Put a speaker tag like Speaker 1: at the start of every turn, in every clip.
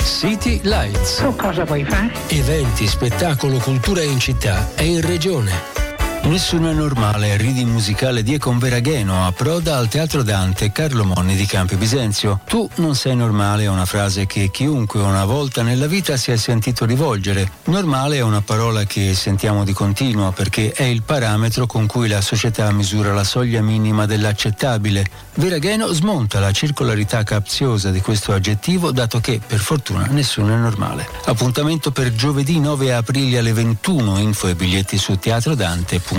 Speaker 1: City Lights.
Speaker 2: Tu cosa vuoi fare?
Speaker 1: Eventi, spettacolo, cultura in città e in regione. Nessuno è normale, reading musicale di Converagheno approda al Teatro Dante Carlo Monni di Campi Bisenzio. Tu non sei normale è una frase che chiunque una volta nella vita si è sentito rivolgere. Normale è una parola che sentiamo di continuo perché è il parametro con cui la società misura la soglia minima dell'accettabile. Veragheno smonta la circolarità capziosa di questo aggettivo, dato che, per fortuna, nessuno è normale. Appuntamento per giovedì 9 aprile alle 21, info e biglietti su teatrodante.it.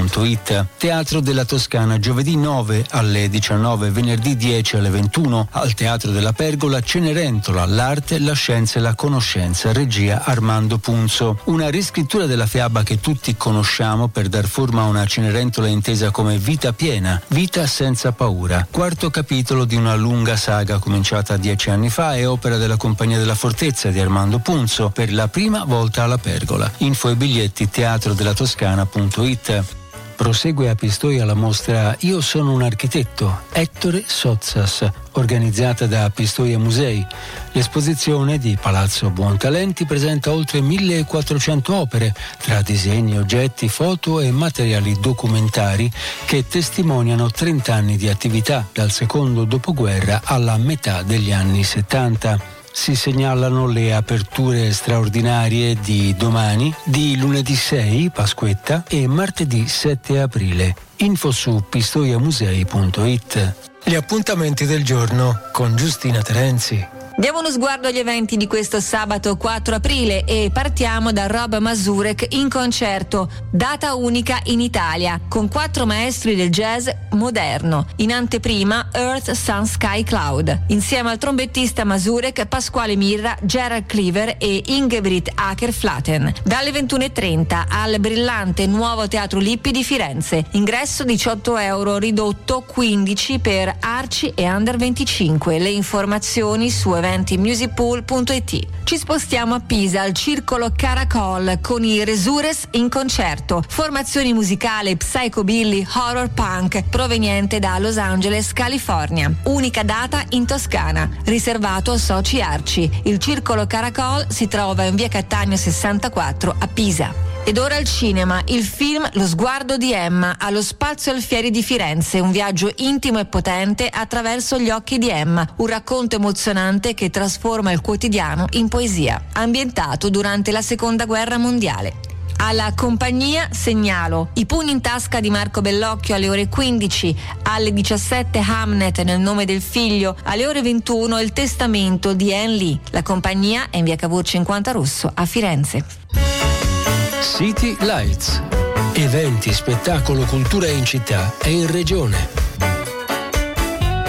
Speaker 1: Teatro della Toscana, giovedì 9 alle 19, venerdì 10 alle 21, al Teatro della Pergola, Cenerentola, l'arte, la scienza e la conoscenza, regia Armando Punzo. Una riscrittura della fiaba che tutti conosciamo per dar forma a una Cenerentola intesa come vita piena, vita senza paura. Quarto capitolo di una lunga saga cominciata 10 anni fa e opera della Compagnia della Fortezza di Armando Punzo, per la prima volta alla Pergola. Info e biglietti teatrodelatoscana.it. Prosegue a Pistoia la mostra Io sono un architetto, Ettore Sozzas, organizzata da Pistoia Musei. L'esposizione di Palazzo Buontalenti presenta oltre 1400 opere, tra disegni, oggetti, foto e materiali documentari che testimoniano 30 anni di attività dal secondo dopoguerra alla metà degli anni 70. Si segnalano le aperture straordinarie di domani, di lunedì 6, Pasquetta, e martedì 7 aprile. Info su pistoiamusei.it. Gli appuntamenti del giorno con Giustina Terenzi.
Speaker 3: Diamo uno sguardo agli eventi di questo sabato 4 aprile e partiamo da Rob Mazurek in concerto, data unica in Italia, con 4 maestri del jazz moderno. In anteprima Earth, Sun, Sky, Cloud. Insieme al trombettista Mazurek, Pasquale Mirra, Gerald Cleaver e Ingebrigt Aker-Flaten. Dalle 21.30 al brillante nuovo Teatro Lippi di Firenze. Ingresso €18, ridotto 15 per Arci e Under 25. Le informazioni su eventimusicpool.it. Ci spostiamo a Pisa al Circolo Caracol con i Resures in concerto, formazione musicale psychobilly horror punk proveniente da Los Angeles, California. Unica data in Toscana, riservato a soci Arci. Il Circolo Caracol si trova in via Cattaneo 64 a Pisa. Ed ora al cinema, il film Lo sguardo di Emma allo Spazio Alfieri di Firenze, un viaggio intimo e potente attraverso gli occhi di Emma, un racconto emozionante che trasforma il quotidiano in poesia, ambientato durante la Seconda Guerra Mondiale. Alla compagnia segnalo I pugni in tasca di Marco Bellocchio alle ore 15, alle 17 Hamnet nel nome del figlio, alle ore 21 Il testamento di Anne Lee. La compagnia è in via Cavour 50 Rosso a Firenze.
Speaker 1: City Lights. Eventi, spettacolo, cultura in città e in regione.